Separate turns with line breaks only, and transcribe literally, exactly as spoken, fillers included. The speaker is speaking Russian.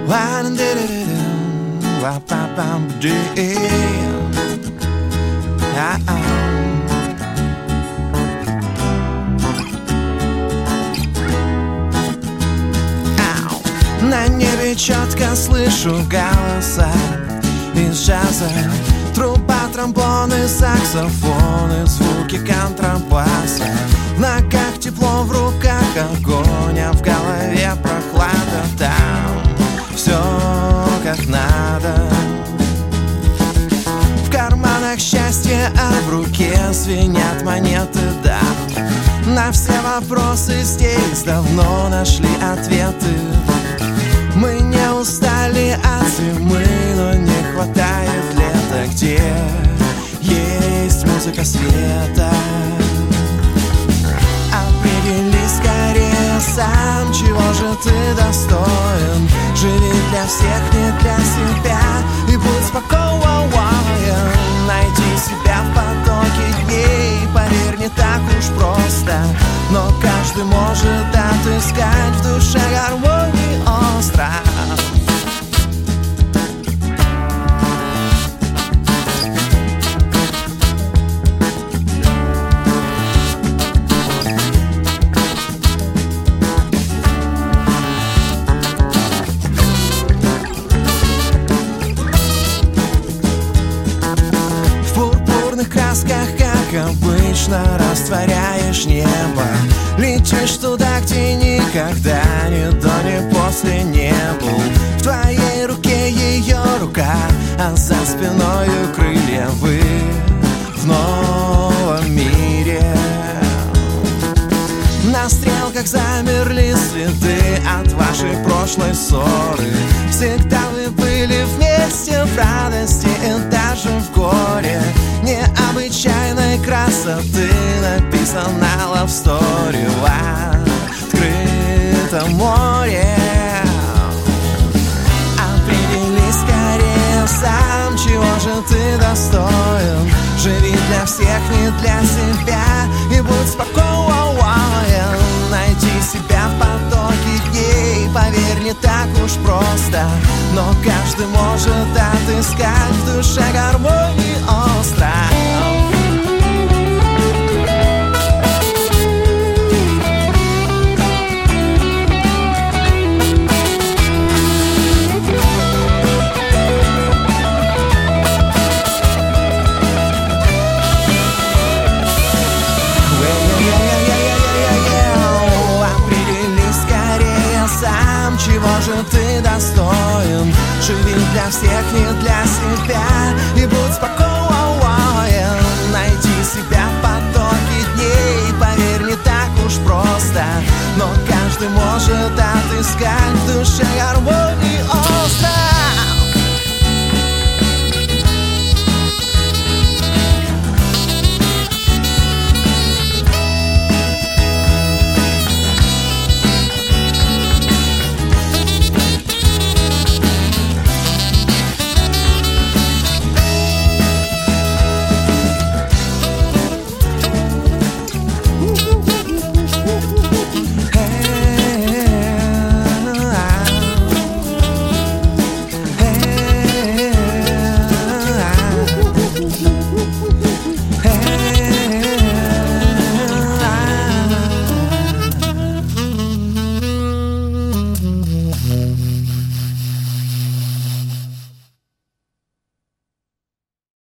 На небе четко слышу голоса из джаза, труба, тромбоны, саксофоны, звуки контрабаса. В ногах тепло, в руках огонь, а в голове прохлада. Там все как надо. В карманах счастье, а в руке звенят монеты, да. На все вопросы здесь давно нашли ответы. Мы не устали от зимы, но не хватает лета, где есть музыка света. Определись скорее сам, чего же ты достоин. Живи для всех, не для себя, и будь спокоен. Найди себя в потоке дней, поверь, не так уж просто. Но каждый может отыскать в душе гармонии остров. В пурпурных красках, как обычно, растворяешь небо. Летишь туда, где никогда ни до, ни после не был. В твоей руке ее рука, а за спиною крылья. Вы в новом мире. На стрелках замерли следы от вашей прошлой ссоры. Всегда вы были вместе в радости и даже в горе. Необычайной красоты написана love story в открытом море. Определись скорее сам, чего же ты достоин. Живи для всех, не для себя, и будь спокоен. Найди себя в потоке дней, поверь, не так уж просто. Но каждый может отыскать в душе гармонии остров. Чего же ты достоин? Живи для всех, не для себя, и будь спокоен. Найди себя в потоке дней, поверь, не так уж просто. Но каждый может отыскать в душе гармонии остров.